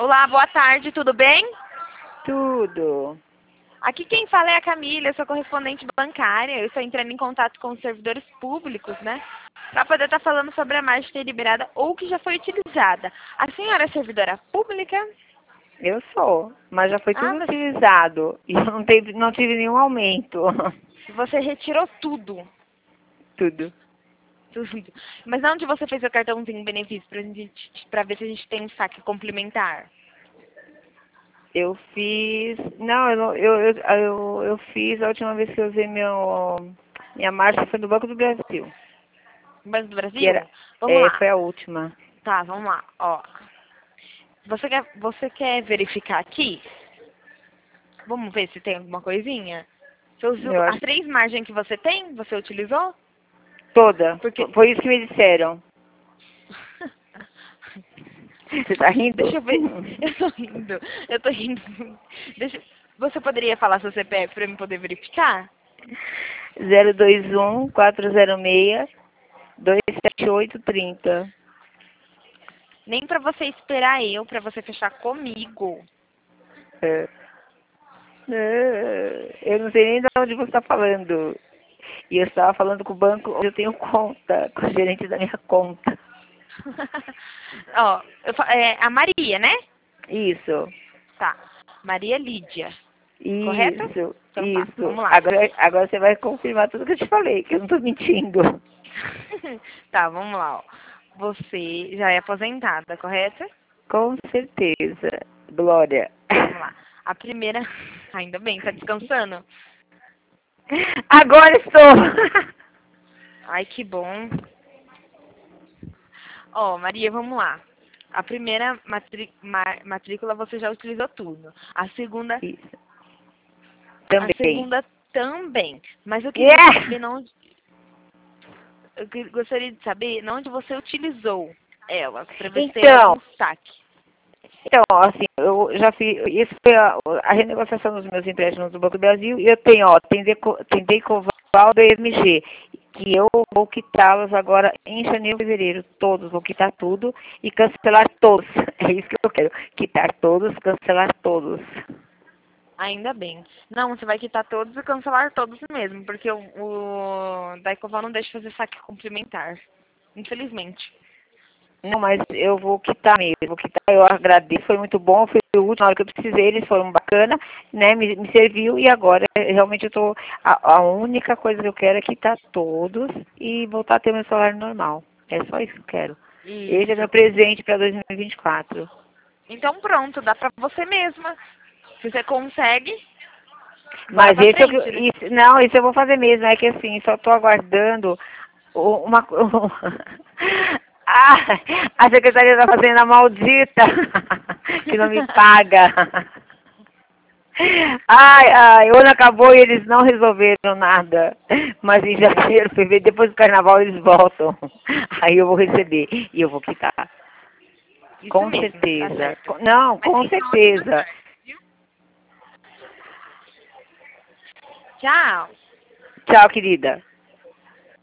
Olá, boa tarde, tudo bem? Tudo. Aqui quem fala é a Camila, eu sou correspondente bancária. Eu estou entrando em contato com os servidores públicos, né? Para poder estar falando sobre a margem deliberada ou que já foi utilizada. A senhora é servidora pública? Eu sou, mas já foi Ah, tudo utilizado e eu não tive nenhum aumento. você retirou tudo. Tudo. Tudo. Mas onde você fez o cartãozinho benefício para ver se a gente tem um saque complementar? Eu fiz. Não, eu fiz a última vez que eu usei minha marcha foi do Banco do Brasil. Banco do Que Brasil? era, Vamos lá. foi a última. Tá, vamos lá. Ó, você quer verificar aqui? Vamos ver se tem alguma coisinha? Você usou Eu as acho 3 margens que você tem? Você utilizou? toda. Porque... Foi isso que me disseram. Você tá rindo? Deixa eu ver. Eu tô rindo. Eu tô rindo. Você poderia falar seu CPF para eu poder verificar? 021 406 27830. Nem para você esperar para você fechar comigo. É. Eu não sei nem de onde você está falando. E eu estava falando com o banco onde eu tenho conta, com o gerente da minha conta. Ó, a Maria, né? Isso, Tá. Maria Lídia. Correto? isso, Então tá, isso. vamos lá. Agora você vai confirmar tudo que eu te falei, que eu não estou mentindo. Tá, vamos lá, ó. Você já é aposentada, correto? Com certeza. Glória. Vamos lá. A primeira. Ainda bem, tá descansando? Agora estou. Ai, que bom. Ó, Maria, vamos lá. A primeira matrícula você já utilizou tudo. A segunda, Isso. a Também. segunda também. Mas eu queria Yeah! saber não, gostaria de saber onde você utilizou ela, para ver se tem algum Então, saque. assim, eu já fiz, isso foi a renegociação dos meus empréstimos do Banco do Brasil, e eu tenho, ó, tem Decoval do EMG, que eu vou quitá-los agora em janeiro e fevereiro, todos, vou quitar tudo e cancelar todos. É isso que eu quero, quitar todos, cancelar todos. Ainda bem. Não, você vai quitar todos e cancelar todos mesmo, porque o Daicoval não deixa fazer saque complementar. Infelizmente. Não, mas eu vou quitar mesmo, vou quitar, eu agradeço, foi muito bom, foi o último, na hora que eu precisei, eles foram bacana, né, me serviu, e agora realmente eu tô, a única coisa que eu quero é quitar todos e voltar a ter meu salário normal. É só isso que eu quero. Esse é Isso. meu presente para 2024. Então pronto, dá pra você mesma. Se você consegue, bola Mas pra esse, frente, né? não, isso eu vou fazer mesmo, é que assim, só estou aguardando uma... Ah, a Secretaria da Fazenda maldita, que não me paga. Ai, ai, o ano acabou e eles não resolveram nada. Mas em janeiro, fevereiro, depois do carnaval eles voltam. Aí eu vou receber e eu vou quitar. Isso Com mesmo, tá certeza. certo. Não, Mas com tenha uma ótima certeza. tarde, viu? Tchau. Tchau, querida.